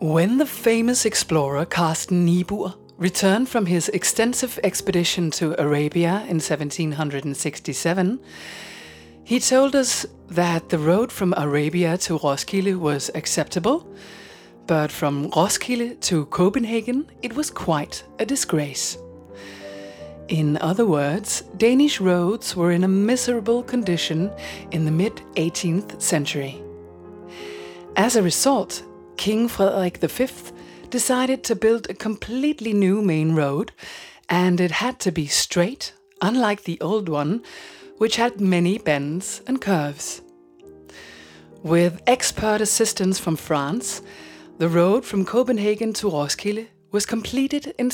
When the famous explorer Carsten Niebuhr returned from his extensive expedition to Arabia in 1767, he told us that the road from Arabia to Roskilde was acceptable, but from Roskilde to Copenhagen it was quite a disgrace. In other words, Danish roads were in a miserable condition in the mid-18th century. As a result, King Frederik V decided to build a completely new main road, and it had to be straight, unlike the old one, which had many bends and curves. With expert assistance from France, the road from Copenhagen to Roskilde was completed in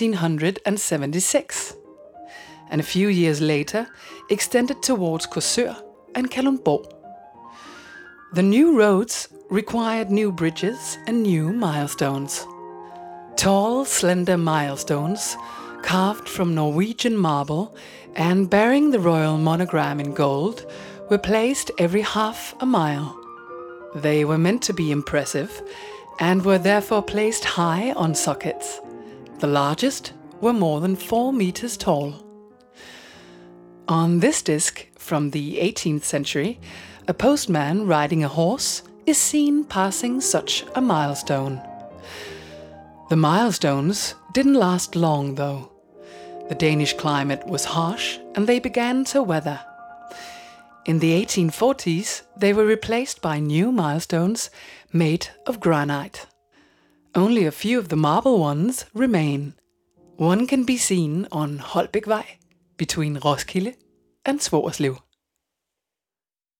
1776, and a few years later extended towards Korsør and Kalundborg. The new roads required new bridges and new milestones. Tall, slender milestones, carved from Norwegian marble and bearing the royal monogram in gold, were placed every half a mile. They were meant to be impressive and were therefore placed high on sockets. The largest were more than 4 meters tall. On this disc from the 18th century, a postman riding a horse is seen passing such a milestone. The milestones didn't last long though. The Danish climate was harsh and they began to weather. In the 1840s, they were replaced by new milestones made of granite. Only a few of the marble ones remain. One can be seen on Holbækvej between Roskilde and Svorslev.